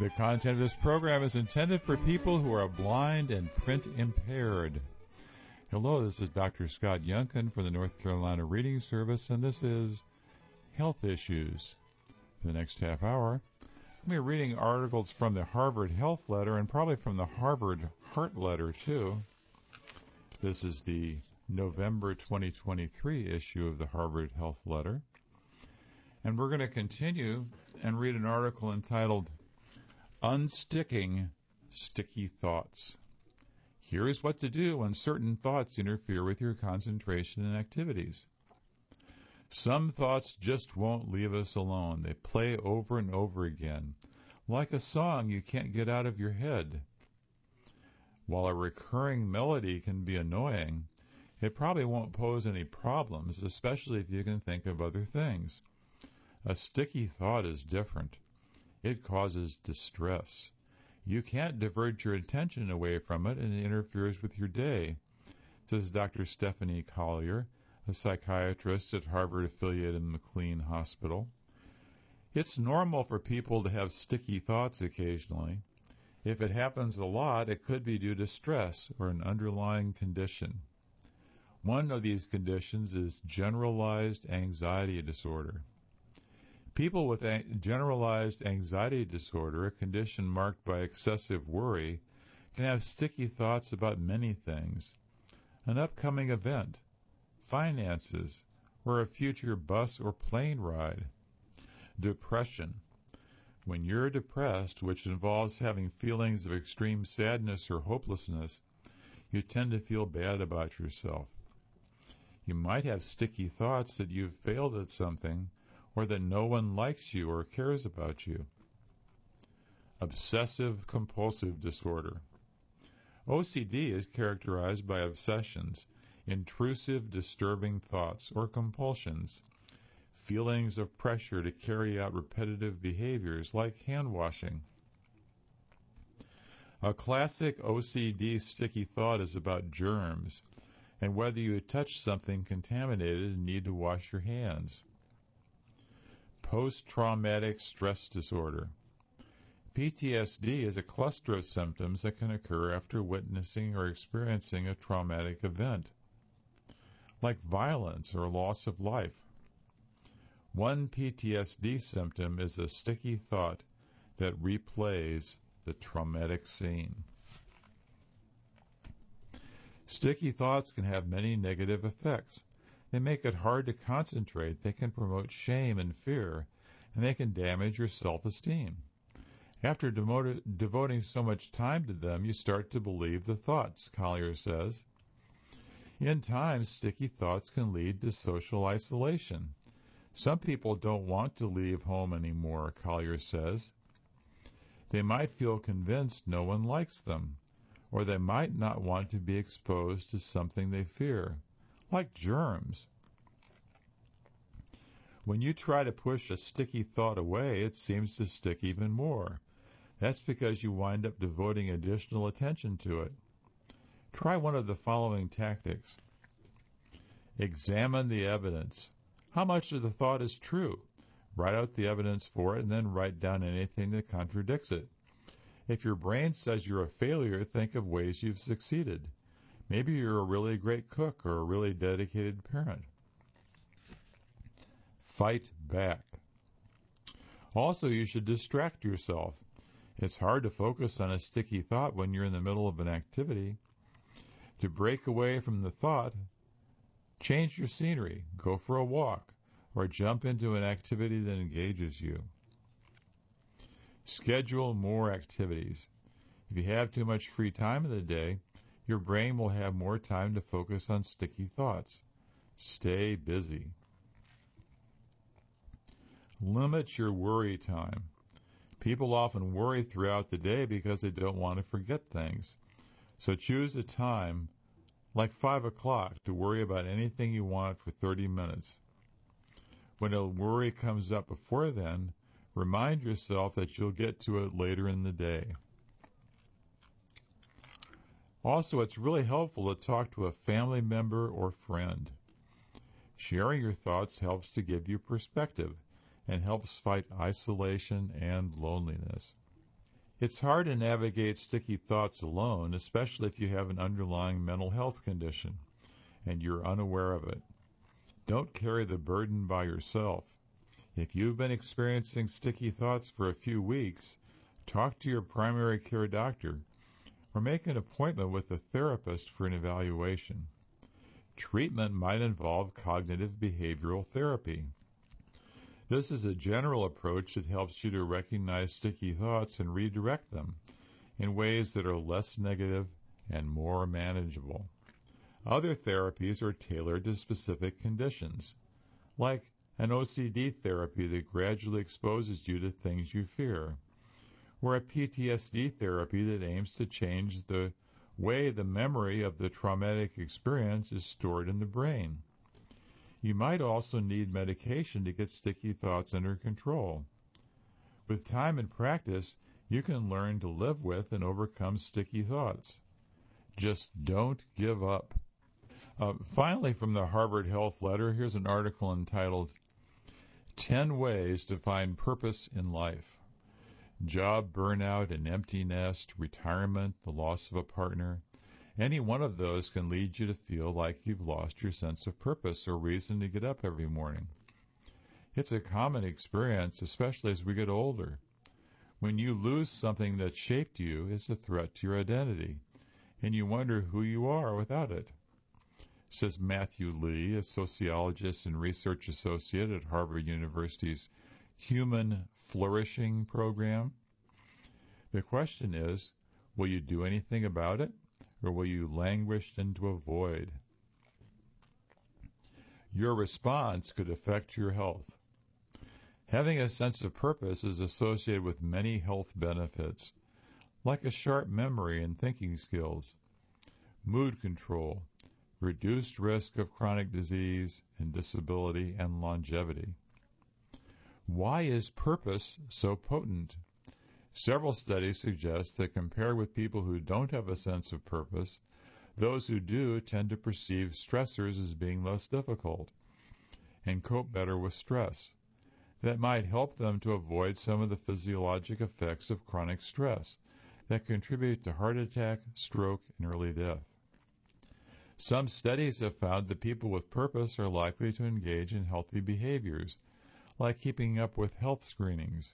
The content of this program is intended for people who are blind and print impaired. Hello, this is Dr. Scott Yunkin for the North Carolina Reading Service, and this is Health Issues. For the next half hour, I'll be reading articles from the Harvard Health Letter and probably from the Harvard Heart Letter, too. This is the November 2023 issue of the Harvard Health Letter. And we're going to continue and read an article entitled Unsticking Sticky Thoughts. Here's what to do when certain thoughts interfere with your concentration and activities. Some thoughts just won't leave us alone. They play over and over again, like a song you can't get out of your head. While a recurring melody can be annoying, it probably won't pose any problems, especially if you can think of other things. A sticky thought is different. It causes distress. You can't divert your attention away from it, and it interferes with your day, says Dr. Stephanie Collier, a psychiatrist at Harvard-affiliated McLean Hospital. It's normal for people to have sticky thoughts occasionally. If it happens a lot, it could be due to stress or an underlying condition. One of these conditions is generalized anxiety disorder. People with generalized anxiety disorder, a condition marked by excessive worry, can have sticky thoughts about many things: an upcoming event, finances, or a future bus or plane ride. Depression. When you're depressed, which involves having feelings of extreme sadness or hopelessness, you tend to feel bad about yourself. You might have sticky thoughts that you've failed at something, or that no one likes you or cares about you. Obsessive-compulsive disorder. OCD is characterized by obsessions, intrusive, disturbing thoughts, or compulsions, feelings of pressure to carry out repetitive behaviors like hand-washing. A classic OCD sticky thought is about germs, and whether you touch something contaminated and need to wash your hands. Post-traumatic stress disorder. PTSD is a cluster of symptoms that can occur after witnessing or experiencing a traumatic event, like violence or loss of life. One PTSD symptom is a sticky thought that replays the traumatic scene. Sticky thoughts can have many negative effects. They make it hard to concentrate, they can promote shame and fear, and they can damage your self-esteem. After devoting so much time to them, you start to believe the thoughts, Collier says. In time, sticky thoughts can lead to social isolation. Some people don't want to leave home anymore, Collier says. They might feel convinced no one likes them, or they might not want to be exposed to something they fear, like germs. When you try to push a sticky thought away, it seems to stick even more. That's because you wind up devoting additional attention to it. Try one of the following tactics. Examine the evidence. How much of the thought is true? Write out the evidence for it and then write down anything that contradicts it. If your brain says you're a failure, think of ways you've succeeded. Maybe you're a really great cook or a really dedicated parent. Fight back. Also, you should distract yourself. It's hard to focus on a sticky thought when you're in the middle of an activity. To break away from the thought, change your scenery, go for a walk, or jump into an activity that engages you. Schedule more activities. If you have too much free time in the day, your brain will have more time to focus on sticky thoughts. Stay busy. Limit your worry time. People often worry throughout the day because they don't want to forget things. So choose a time, like 5 o'clock, to worry about anything you want for 30 minutes. When a worry comes up before then, remind yourself that you'll get to it later in the day. Also, it's really helpful to talk to a family member or friend. Sharing your thoughts helps to give you perspective and helps fight isolation and loneliness. It's hard to navigate sticky thoughts alone, especially if you have an underlying mental health condition and you're unaware of it. Don't carry the burden by yourself. If you've been experiencing sticky thoughts for a few weeks, talk to your primary care doctor or make an appointment with a therapist for an evaluation. Treatment might involve cognitive behavioral therapy. This is a general approach that helps you to recognize sticky thoughts and redirect them in ways that are less negative and more manageable. Other therapies are tailored to specific conditions, like an OCD therapy that gradually exposes you to things you fear, or a PTSD therapy that aims to change the way the memory of the traumatic experience is stored in the brain. You might also need medication to get sticky thoughts under control. With time and practice, you can learn to live with and overcome sticky thoughts. Just don't give up. Finally, from the Harvard Health Letter, here's an article entitled 10 Ways to Find Purpose in Life. Job burnout, an empty nest, retirement, the loss of a partner. Any one of those can lead you to feel like you've lost your sense of purpose or reason to get up every morning. It's a common experience, especially as we get older. When you lose something that shaped you, it's a threat to your identity, and you wonder who you are without it. Says Matthew Lee, a sociologist and research associate at Harvard University's Human Flourishing program. The question is, will you do anything about it, or will you languish into a void? Your response could affect your health. Having a sense of purpose is associated with many health benefits, like a sharp memory and thinking skills, mood control, reduced risk of chronic disease and disability and longevity. Why is purpose so potent? Several studies suggest that compared with people who don't have a sense of purpose, those who do tend to perceive stressors as being less difficult and cope better with stress. That might help them to avoid some of the physiologic effects of chronic stress that contribute to heart attack, stroke, and early death. Some studies have found that people with purpose are likely to engage in healthy behaviors, like keeping up with health screenings.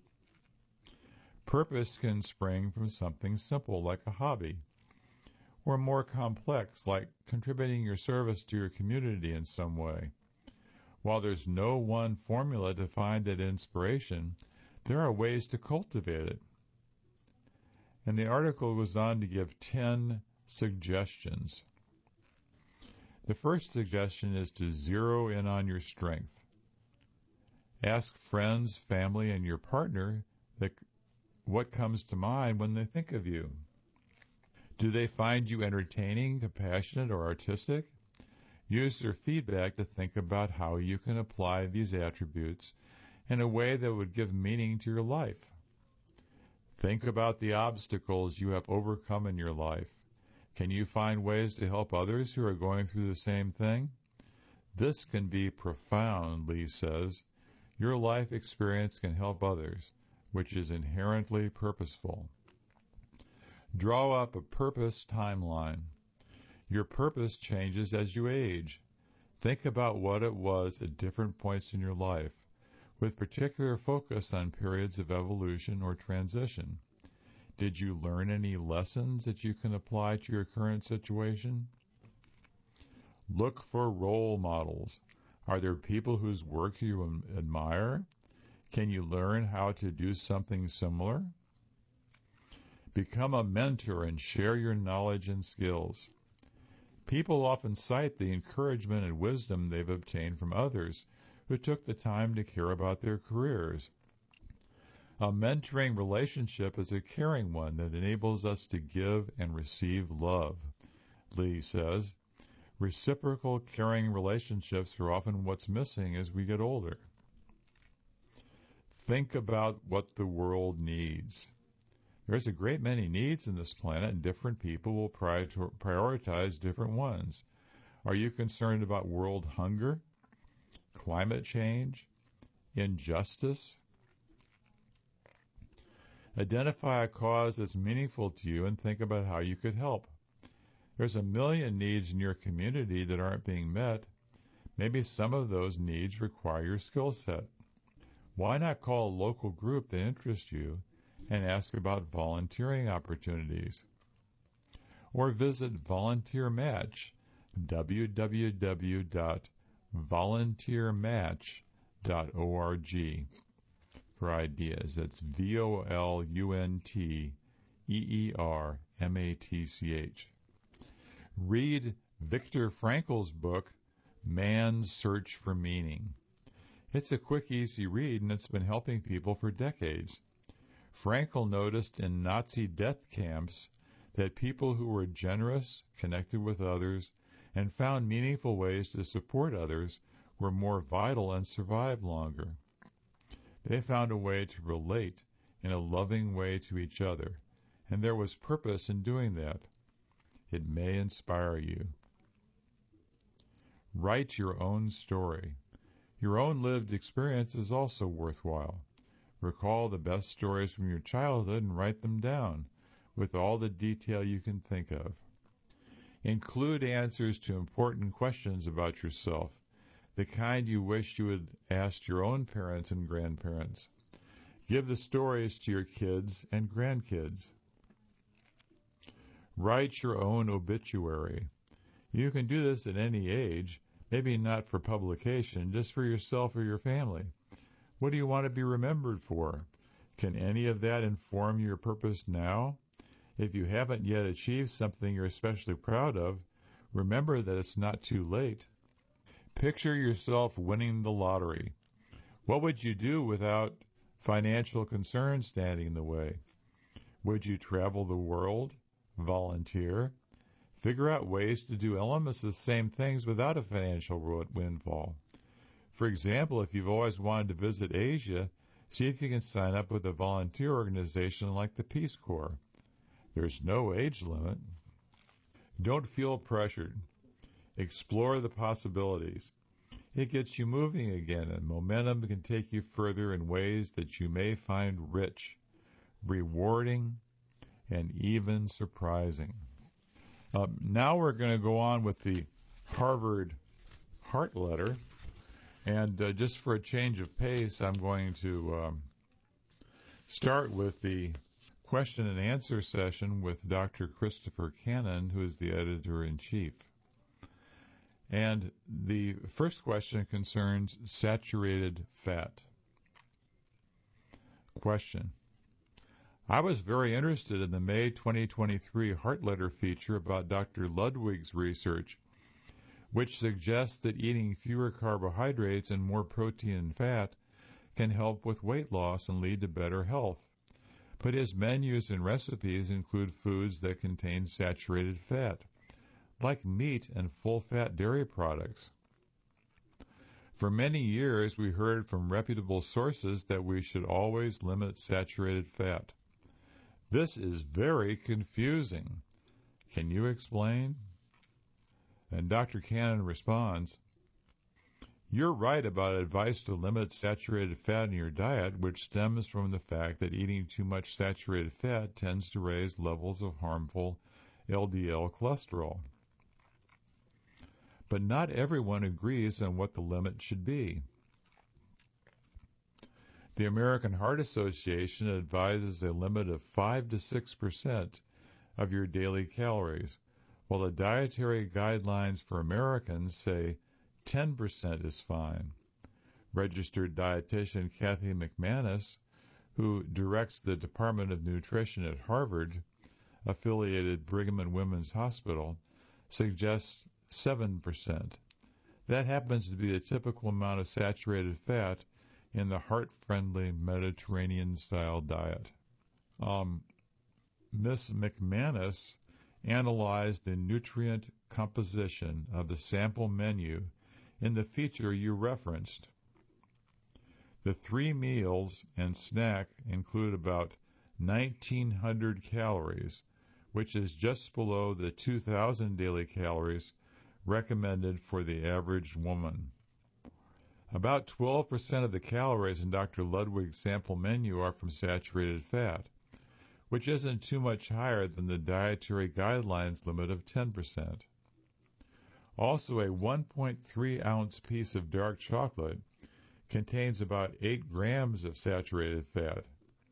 Purpose can spring from something simple like a hobby, or more complex like contributing your service to your community in some way. While there's no one formula to find that inspiration, there are ways to cultivate it. And the article goes on to give 10 suggestions. The first suggestion is to zero in on your strength. Ask friends, family, and your partner what comes to mind when they think of you. Do they find you entertaining, compassionate, or artistic? Use their feedback to think about how you can apply these attributes in a way that would give meaning to your life. Think about the obstacles you have overcome in your life. Can you find ways to help others who are going through the same thing? This can be profound, Lee says. Your life experience can help others, which is inherently purposeful. Draw up a purpose timeline. Your purpose changes as you age. Think about what it was at different points in your life, with particular focus on periods of evolution or transition. Did you learn any lessons that you can apply to your current situation? Look for role models. Are there people whose work you admire? Can you learn how to do something similar? Become a mentor and share your knowledge and skills. People often cite the encouragement and wisdom they've obtained from others who took the time to care about their careers. A mentoring relationship is a caring one that enables us to give and receive love, Lee says. Reciprocal caring relationships are often what's missing as we get older. Think about what the world needs. There's a great many needs in this planet, and different people will prioritize different ones. Are you concerned about world hunger, climate change, injustice? Identify a cause that's meaningful to you and think about how you could help. There's a million needs in your community that aren't being met. Maybe some of those needs require your skill set. Why not call a local group that interests you and ask about volunteering opportunities? Or visit Volunteer Match, www.volunteermatch.org for ideas. That's VOLUNTEERMATCH. Read Viktor Frankl's book, Man's Search for Meaning. It's a quick, easy read, and it's been helping people for decades. Frankl noticed in Nazi death camps that people who were generous, connected with others, and found meaningful ways to support others were more vital and survived longer. They found a way to relate in a loving way to each other, and there was purpose in doing that. It may inspire you. Write your own story. Your own lived experience is also worthwhile. Recall the best stories from your childhood and write them down with all the detail you can think of. Include answers to important questions about yourself, the kind you wish you had asked your own parents and grandparents. Give the stories to your kids and grandkids. Write your own obituary. You can do this at any age, maybe not for publication, just for yourself or your family. What do you want to be remembered for? Can any of that inform your purpose now? If you haven't yet achieved something you're especially proud of, remember that it's not too late. Picture yourself winning the lottery. What would you do without financial concerns standing in the way? Would you travel the world? Volunteer? Figure out ways to do elements of the same things without a financial windfall. For example, if you've always wanted to visit Asia, see if you can sign up with a volunteer organization like the Peace Corps. There's no age limit. Don't feel pressured. Explore the possibilities. It gets you moving again, and momentum can take you further in ways that you may find rich, rewarding, and even surprising. Now we're going to go on with the Harvard Heart Letter. And just for a change of pace, I'm going to start with the question and answer session with Dr. Christopher Cannon, who is the editor-in-chief. And the first question concerns saturated fat. Question. I was very interested in the May 2023 Heart Letter feature about Dr. Ludwig's research, which suggests that eating fewer carbohydrates and more protein and fat can help with weight loss and lead to better health. But his menus and recipes include foods that contain saturated fat, like meat and full-fat dairy products. For many years, we heard from reputable sources that we should always limit saturated fat. This is very confusing. Can you explain? And Dr. Cannon responds, you're right about advice to limit saturated fat in your diet, which stems from the fact that eating too much saturated fat tends to raise levels of harmful LDL cholesterol. But not everyone agrees on what the limit should be. The American Heart Association advises a limit of 5 to 6% of your daily calories, while the dietary guidelines for Americans say 10% is fine. Registered dietitian Kathy McManus, who directs the Department of Nutrition at Harvard-affiliated Brigham and Women's Hospital, suggests 7%. That happens to be the typical amount of saturated fat in the heart-friendly Mediterranean-style diet. Ms. McManus analyzed the nutrient composition of the sample menu in the feature you referenced. The 3 meals and snack include about 1,900 calories, which is just below the 2,000 daily calories recommended for the average woman. About 12% of the calories in Dr. Ludwig's sample menu are from saturated fat, which isn't too much higher than the dietary guidelines limit of 10%. Also, a 1.3-ounce piece of dark chocolate contains about 8 grams of saturated fat,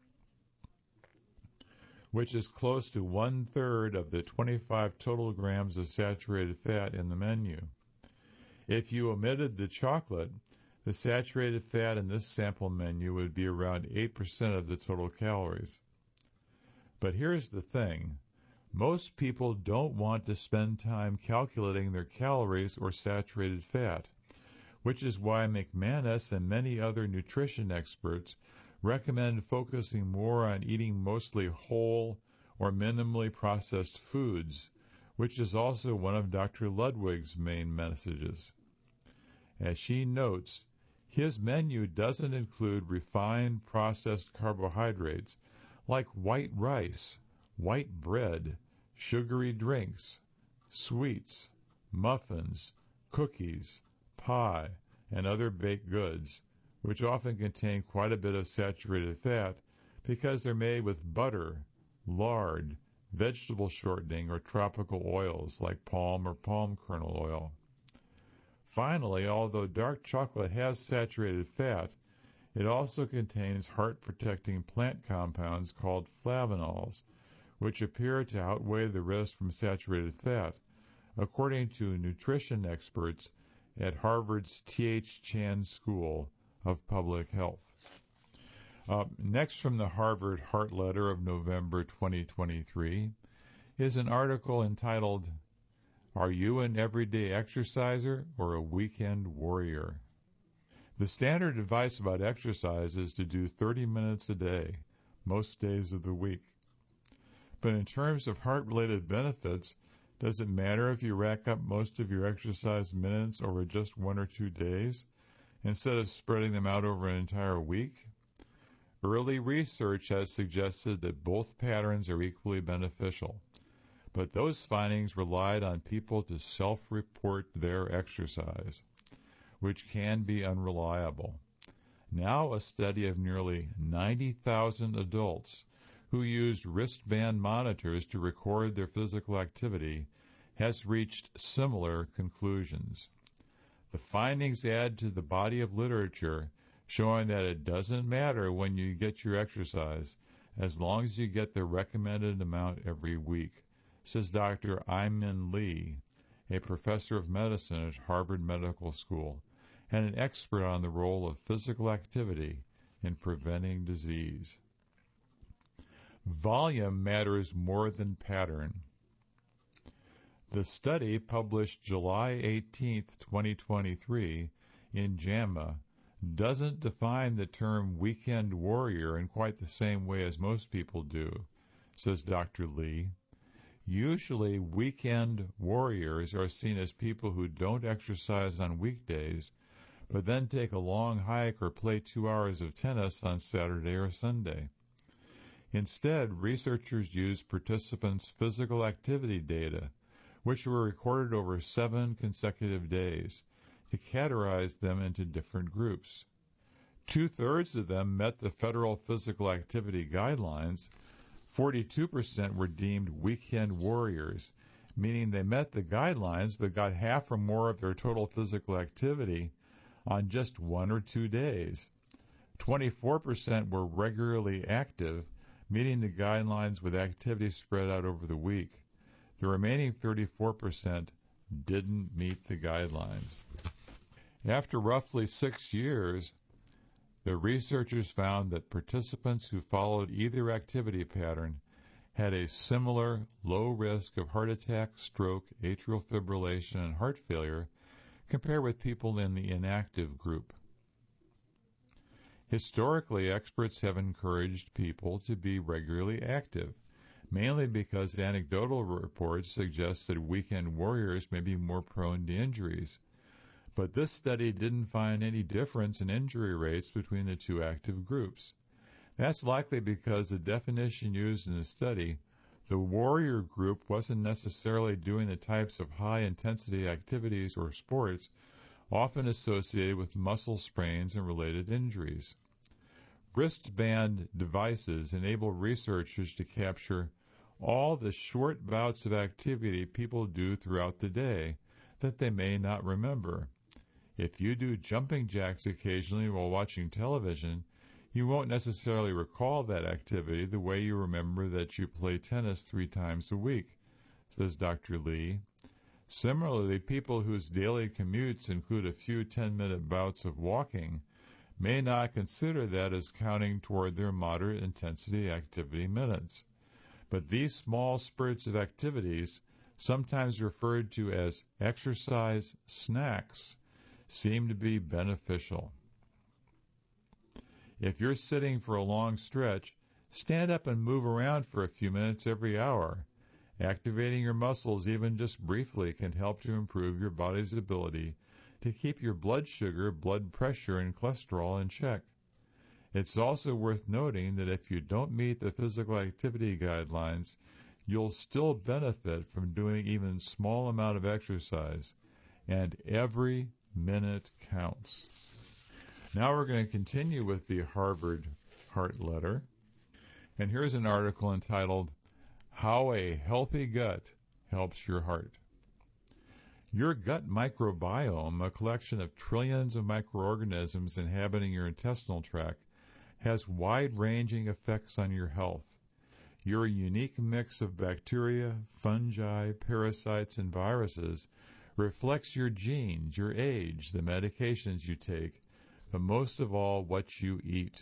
which is close to 1/3 of the 25 total grams of saturated fat in the menu. If you omitted the chocolate, the saturated fat in this sample menu would be around 8% of the total calories. But here's the thing. Most people don't want to spend time calculating their calories or saturated fat, which is why McManus and many other nutrition experts recommend focusing more on eating mostly whole or minimally processed foods, which is also one of Dr. Ludwig's main messages. As she notes, his menu doesn't include refined processed carbohydrates like white rice, white bread, sugary drinks, sweets, muffins, cookies, pie, and other baked goods, which often contain quite a bit of saturated fat because they're made with butter, lard, vegetable shortening, or tropical oils like palm or palm kernel oil. Finally, although dark chocolate has saturated fat, it also contains heart-protecting plant compounds called flavanols, which appear to outweigh the risk from saturated fat, according to nutrition experts at Harvard's T.H. Chan School of Public Health. Next from the Harvard Heart Letter of November 2023 is an article entitled, "Are You an Everyday Exerciser or a Weekend Warrior?" The standard advice about exercise is to do 30 minutes a day, most days of the week. But in terms of heart-related benefits, does it matter if you rack up most of your exercise minutes over just 1 or 2 days, instead of spreading them out over an entire week? Early research has suggested that both patterns are equally beneficial, but those findings relied on people to self-report their exercise, which can be unreliable. Now a study of nearly 90,000 adults who used wristband monitors to record their physical activity has reached similar conclusions. The findings add to the body of literature showing that it doesn't matter when you get your exercise as long as you get the recommended amount every week, says Dr. Ai-Min Lee, a professor of medicine at Harvard Medical School and an expert on the role of physical activity in preventing disease. Volume matters more than pattern. The study, published July 18, 2023, in JAMA, doesn't define the term weekend warrior in quite the same way as most people do, says Dr. Lee. Usually, weekend warriors are seen as people who don't exercise on weekdays, but then take a long hike or play 2 hours of tennis on Saturday or Sunday. Instead, researchers used participants' physical activity data, which were recorded over 7 consecutive days, to categorize them into different groups. 2/3 of them met the federal physical activity guidelines. 42% were deemed weekend warriors, meaning they met the guidelines but got half or more of their total physical activity on just 1 or 2 days. 24% were regularly active, meeting the guidelines with activity spread out over the week. The remaining 34% didn't meet the guidelines. After roughly 6 years, the researchers found that participants who followed either activity pattern had a similar low risk of heart attack, stroke, atrial fibrillation, and heart failure compared with people in the inactive group. Historically, experts have encouraged people to be regularly active, mainly because anecdotal reports suggest that weekend warriors may be more prone to injuries. But this study didn't find any difference in injury rates between the two active groups. That's likely because the definition used in the study, the warrior group wasn't necessarily doing the types of high-intensity activities or sports often associated with muscle sprains and related injuries. Wristband devices enable researchers to capture all the short bouts of activity people do throughout the day that they may not remember. If you do jumping jacks occasionally while watching television, you won't necessarily recall that activity the way you remember that you play tennis 3 times a week, says Dr. Lee. Similarly, people whose daily commutes include a few 10-minute bouts of walking may not consider that as counting toward their moderate intensity activity minutes. But these small spurts of activities, sometimes referred to as exercise snacks, seem to be beneficial. If you're sitting for a long stretch, stand up and move around for a few minutes every hour. Activating your muscles even just briefly can help to improve your body's ability to keep your blood sugar, blood pressure, and cholesterol in check. It's also worth noting that if you don't meet the physical activity guidelines, you'll still benefit from doing even a small amount of exercise, and every minute counts. Now we're going to continue with the Harvard Heart Letter, and here's an article entitled, How a Healthy Gut Helps Your Heart. Your gut microbiome, a collection of trillions of microorganisms inhabiting your intestinal tract, has wide-ranging effects on your health. Your unique mix of bacteria, fungi, parasites, and viruses reflects your genes, your age, the medications you take, but most of all, what you eat.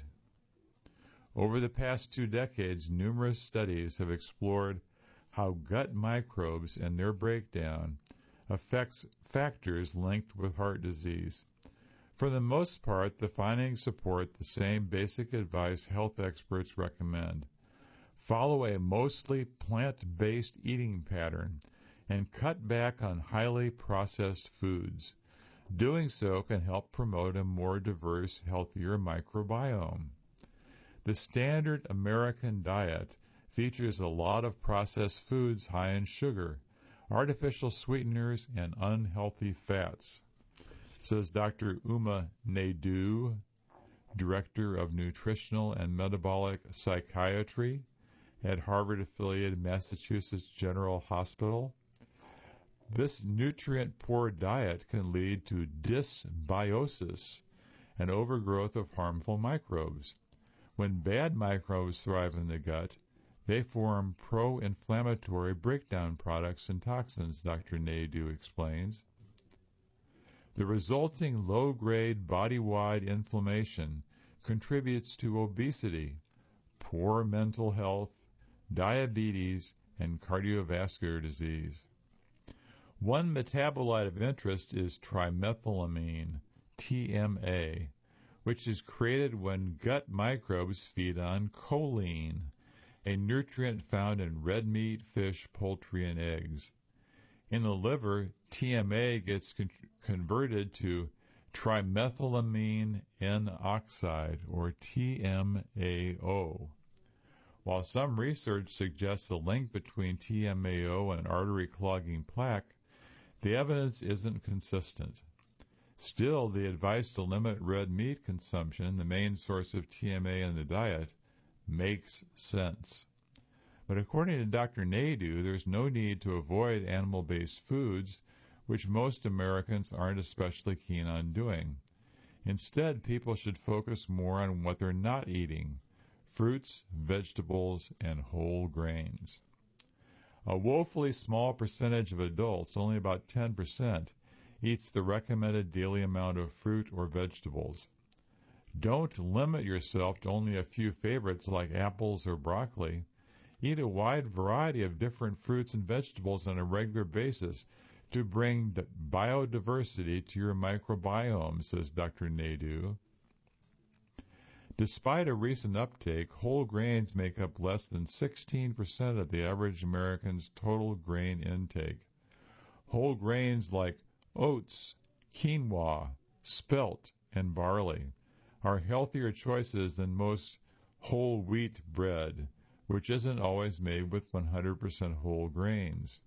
Over the past 2 decades, numerous studies have explored how gut microbes and their breakdown affects factors linked with heart disease. For the most part, the findings support the same basic advice health experts recommend. Follow a mostly plant-based eating pattern and cut back on highly processed foods. Doing so can help promote a more diverse, healthier microbiome. The standard American diet features a lot of processed foods high in sugar, artificial sweeteners, and unhealthy fats, says Dr. Uma Naidoo, Director of Nutritional and Metabolic Psychiatry at Harvard-affiliated Massachusetts General Hospital. This nutrient-poor diet can lead to dysbiosis, an overgrowth of harmful microbes. When bad microbes thrive in the gut, they form pro-inflammatory breakdown products and toxins, Dr. Naidoo explains. The resulting low-grade body-wide inflammation contributes to obesity, poor mental health, diabetes, and cardiovascular disease. One metabolite of interest is trimethylamine, TMA, which is created when gut microbes feed on choline, a nutrient found in red meat, fish, poultry, and eggs. In the liver, TMA gets converted to trimethylamine N-oxide, or TMAO. While some research suggests a link between TMAO and artery clogging plaque, the evidence isn't consistent. Still, the advice to limit red meat consumption, the main source of TMA in the diet, makes sense. But according to Dr. Naidoo, there's no need to avoid animal-based foods, which most Americans aren't especially keen on doing. Instead, people should focus more on what they're not eating: fruits, vegetables, and whole grains. A woefully small percentage of adults, only about 10%, eats the recommended daily amount of fruit or vegetables. Don't limit yourself to only a few favorites like apples or broccoli. Eat a wide variety of different fruits and vegetables on a regular basis to bring biodiversity to your microbiome, says Dr. Naidoo. Despite a recent uptake, whole grains make up less than 16% of the average American's total grain intake. Whole grains like oats, quinoa, spelt, and barley are healthier choices than most whole wheat bread, which isn't always made with 100% whole grains.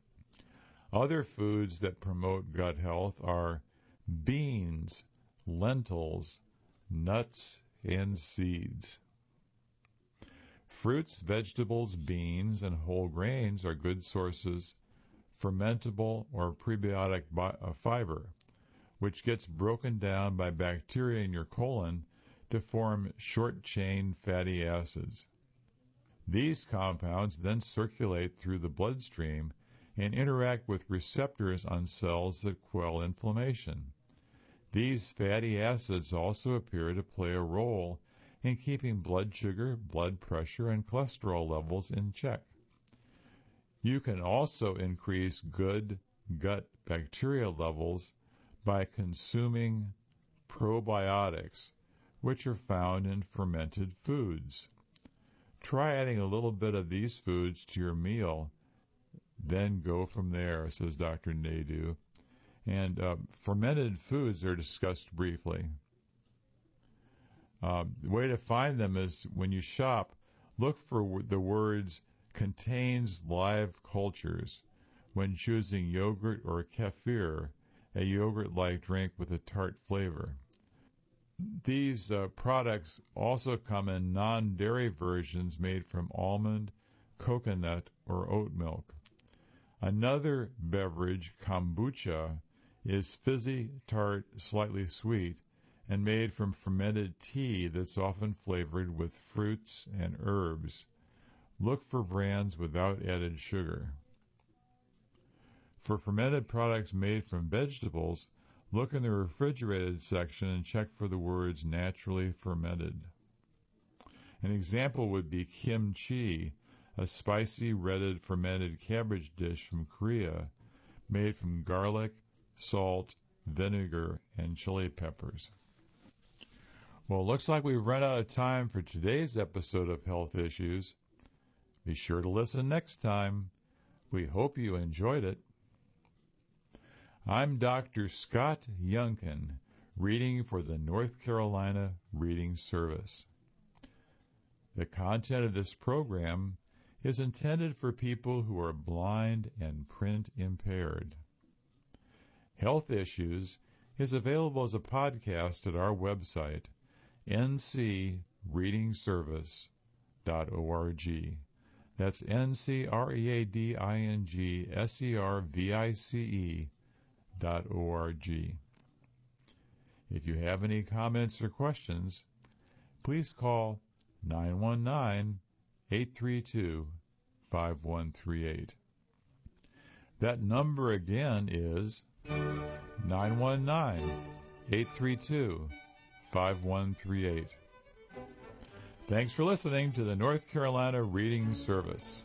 Other foods that promote gut health are beans, lentils, nuts, and seeds. Fruits, vegetables, beans, and whole grains are good sources fermentable or prebiotic fiber, which gets broken down by bacteria in your colon to form short-chain fatty acids. These compounds then circulate through the bloodstream and interact with receptors on cells that quell inflammation. These fatty acids also appear to play a role in keeping blood sugar, blood pressure, and cholesterol levels in check. You can also increase good gut bacteria levels by consuming probiotics, which are found in fermented foods. Try adding a little bit of these foods to your meal, then go from there, says Dr. Naidoo. And fermented foods are discussed briefly. The way to find them is when you shop, look for the words contains live cultures when choosing yogurt or kefir, a yogurt-like drink with a tart flavor. These products also come in non-dairy versions made from almond, coconut, or oat milk. Another beverage, kombucha, is fizzy, tart, slightly sweet, and made from fermented tea that's often flavored with fruits and herbs. Look for brands without added sugar. For fermented products made from vegetables, look in the refrigerated section and check for the words naturally fermented. An example would be kimchi, a spicy red fermented cabbage dish from Korea made from garlic, salt, vinegar, and chili peppers. Well, it looks like we've run out of time for today's episode of Health Issues. Be sure to listen next time. We hope you enjoyed it. I'm Dr. Scott Youngkin, reading for the North Carolina Reading Service. The content of this program is intended for people who are blind and print impaired. Health Issues is available as a podcast at our website, ncreadingservice.org. That's ncreadingservice.org. If you have any comments or questions, please call 919-832-5138. That number again is 919-832-5138. Thanks for listening to the North Carolina Reading Service.